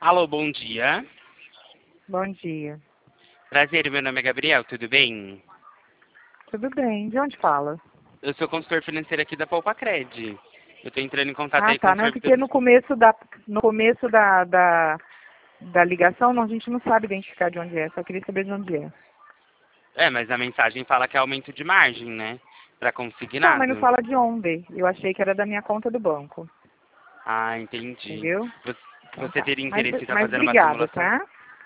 Alô, bom dia. Bom dia. Prazer, meu nome é Gabriel, tudo bem? Tudo bem? De onde fala? Eu sou consultor financeiro aqui da Poupa-Cred. Eu tô entrando em contato Ah, aí com tá. o Não é senhor porque Vitor. no começo da ligação a gente não sabe identificar de onde é. Só queria saber de onde é. É, mas a mensagem fala que é aumento de margem, né? Pra Então, mas não consignado. fala de onde. Eu achei que era da minha conta do banco. Ah, entendi. Entendeu? Você Então você tá. teria Mas, interesse em estar mas fazendo uma obrigada, simulação? tá?